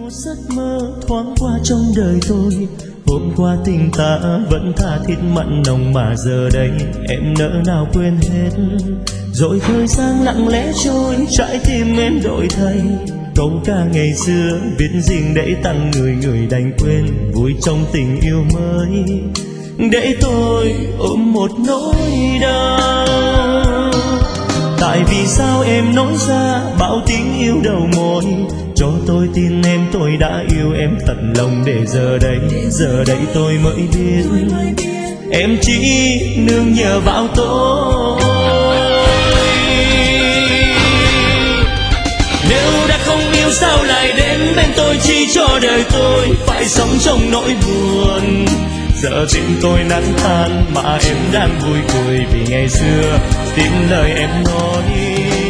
một giấc mơ thoáng qua trong đời tôi. Hôm qua tình ta vẫn tha thiết mặn nồng, mà giờ đây em nỡ nào quên hết. Rồi thời gian lặng lẽ trôi, trái tim em đổi thay. Câu ca ngày xưa viết riêng để tặng người, người đành quên vui trong tình yêu mới. Để tôi ôm một nỗi đau. Tại vì sao em nói ra bao tiếng yêu đầu môi, cho tôi tin em tôi đã yêu em thật lòng. Để giờ đây tôi mới biết em chỉ nương nhờ vào tôi. Nếu đã không yêu sao lại đến bên tôi, chỉ cho đời tôi phải sống trong nỗi buồn. Giờ tim tôi nát than mà em đang vui cười, vì ngày xưa tin lời em nói